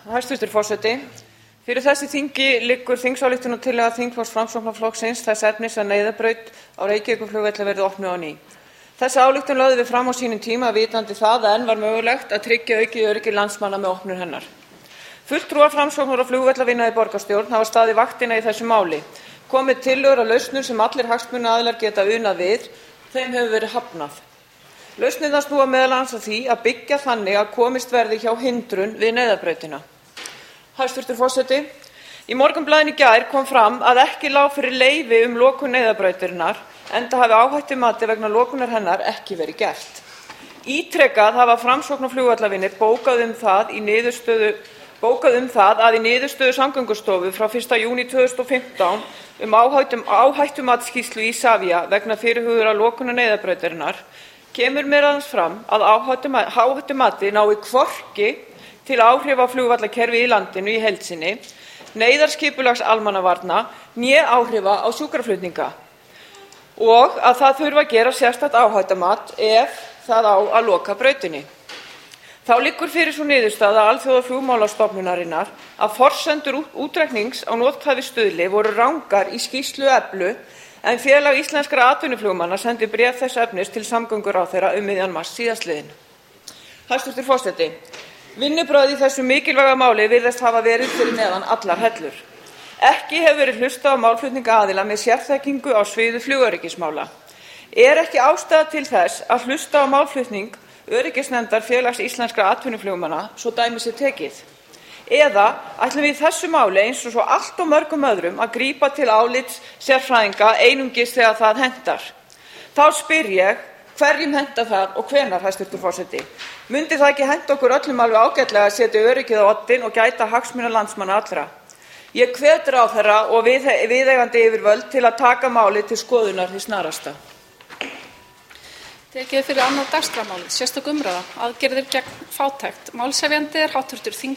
Hæstvirtur forseti. Fyrir þessu þingi liggur þingsályktunartillaga þingflokks Framsóknarflokksins þess efnis að neyðarbraut á Reykjavíkurflugvelli verði opnuð á ný. Þessa ályktun lögðum við fram á sínum tíma vitandi það að enn var mögulegt að tryggja aukið öryggi landsmanna með opnun hennar. Fulltrúar Framsóknar og flugvallavinna í borgarstjórn hafa staðið vaktina í þessu máli, komið tillögur að lausnum sem allir hagsmunaaðilar geta unað við, þeim hefur verið hafnað. Lausnirnar snúa meðal annars að því að byggja þannig að komist verði hjá hindrun við neyðarbrautina. Hæstvirtur forseti. Í Morgunblaðinu í gær kom fram að ekki lá fyrir leyfi lokun neyðarbrautarinnar enda hafi áhættumati vegna lokunar hennar ekki verið gert. Ítrekað hafa Framsókn og flugvallavinir bókað það að í niðurstöðu Samgöngustofu frá 1. júní 2015 áhættumatsskýrslu Isavia vegna fyrirhugaðrar lokunar neyðarbrautarinnar kemur meðal annars fram að áhættumati nái hvorki til áhrifa á flugvallakerfi í landinu í heild sinni, neyðarskipulags almannavarna né áhrifa á sjúkraflutninga og að það þurfi að gera sérstakt áhættumat ef það á að loka brautinni. Þá liggur fyrir sú niðurstaða Alþjóðaflugmálastofnunarinnar að forsendur útreiknings á nothæfi stuðli voru rangar í skýrslu Eflu en Félag íslenskra atvinnuflugmanna sendi bréf þess efnis til samgönguráðherra miðjan mars síðastliðinn. Hæstvirtur forseti. Vinnubrögð í þessu mikilvæga máli virðast hafa verið fyrir neðan allar hellur. Ekki hefur verið hlustað á málflutningsaðila með sérþekkingu á sviði flugöryggismála. Ekki ástæða til þess að hlusta á málflutning öryggisnefndar Félags íslenskra atvinnuflugmanna svo dæmi sé tekið? Eða ætlum við í þessu máli eins og svo allt og mörgum öðrum að grípa til álits sérfræðinga einungis þegar það hentar? Þá spyr ég, hverjum hentar það og hvenær, hæstvirtur forseti? Mundi það ekki henta okkur öllum alveg ágætlega að setja öryggið á oddinn og gæta hagsmuna landsmanna allra? Ég hvet ráðherra og viðeigandi yfirvöld til að taka málið til skoðunar hið snarasta. Tekið fyrir annað dagskrármálið, sérstök umræða, aðgerðir gegn fátækt. Málshefjandi er hv. þingmaður